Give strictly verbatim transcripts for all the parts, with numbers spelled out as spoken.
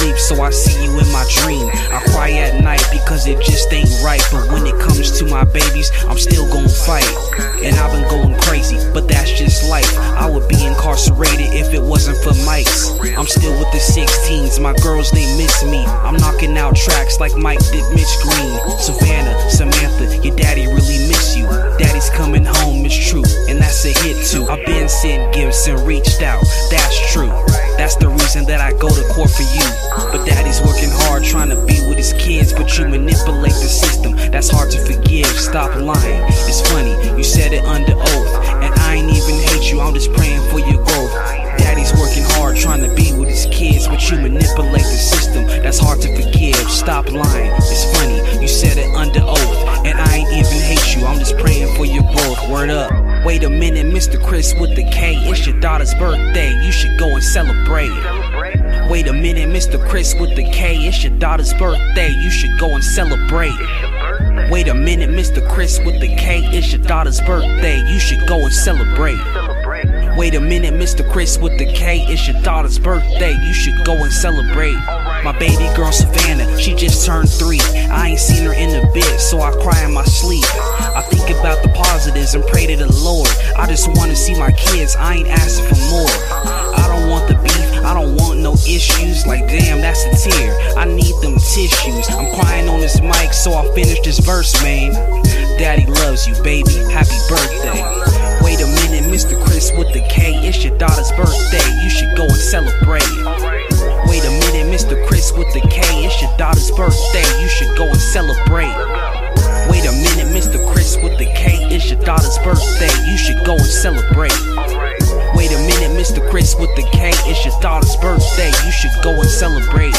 sleep, so I see you in my dream. I cry at night because it just ain't right, but when it comes to my babies, I'm still gon' fight. And I've been going crazy, but that's just life. I would be incarcerated if it wasn't for mics. I'm still with the sixteens, my girls, they miss me. I'm knocking out tracks like Mike did Mitch Green. Savannah, Samantha, your daddy really miss you. Daddy's coming home, it's true, and that's a hit too. I've been Sid Gibson, reached out, that's true. That's the reason that I go to court for you. But daddy's working hard trying to be with his kids, but you manipulate the system, that's hard to forgive. Stop lying, it's funny, you said it under oath, and I ain't even hate you, I'm just praying for your growth. Daddy's working hard trying to be with his kids, but you manipulate the system, that's hard to forgive. Stop lying, it's funny, you said it under oath, and I ain't even hate you, I'm just praying for your growth. Word up. Wait a minute, Mister Chris with the K, it's your daughter's birthday, you should go and celebrate. Wait a minute, Mister Chris with the K, it's your daughter's birthday, you should go and celebrate. Wait a minute, Mister Chris with the K, it's your daughter's birthday, you should go and celebrate. Wait a minute, Mister Chris with the K, it's your daughter's birthday, you should go and celebrate. My baby girl Savannah, she just turned three. I ain't seen her in a bit, so I cry in my sleep. I think about the positives and pray to the Lord. I just wanna see my kids, I ain't asking for more. I don't want the beef, I don't want no issues. Like damn, that's a tear, I need them tissues. I'm crying on this mic, so I'll finish this verse, man. Daddy loves you, baby, happy birthday. Wait a minute, Mister Chris with the K, it's your daughter's birthday, you should go and celebrate. Wait a minute, Mister Chris with the K, it's your daughter's birthday, you should go and celebrate. Wait a minute, Mister Chris with the K, it's your daughter's birthday, you should go and celebrate. Wait a minute, Mister Chris with the K, it's your daughter's birthday, you should go and celebrate.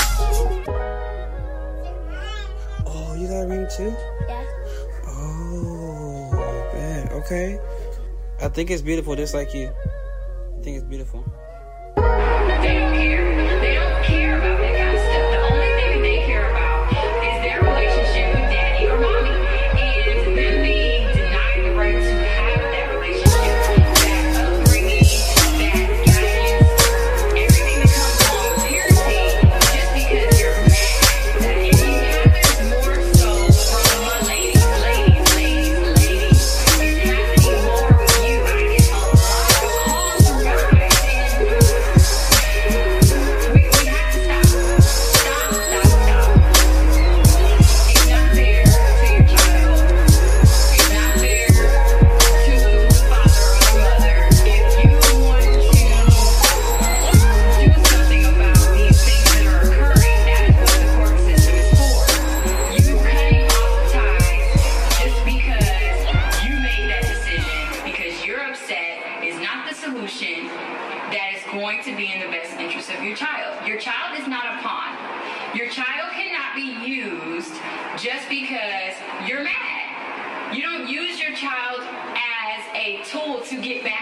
Oh, you got a ring too? Yeah. Oh, man, okay. I think it's beautiful just like you. I think it's beautiful. They don't care. They don't care about that kind of stuff. The only thing that they care about is their relationship with daddy or mommy. And them being denied the right to have that relationship, that upbringing, that guidance, everything that comes along with parenting, just because you're mad. And you have this more so from my ladies, ladies, ladies, ladies. It's happening more with you. I get a lot of calls from guys, and we, we have to stop. Stop, stop, stop. It's not fair to your child. It's not fair to the father or mother. If you want to do something about these things that are occurring, that is what the court system is for. You cutting off ties just because you made that decision, because you're upset, is not the solution that is going to be in the best interest of your child. Your child is not a pawn. Your child cannot be used just because you're mad. You don't use your child as a tool to get back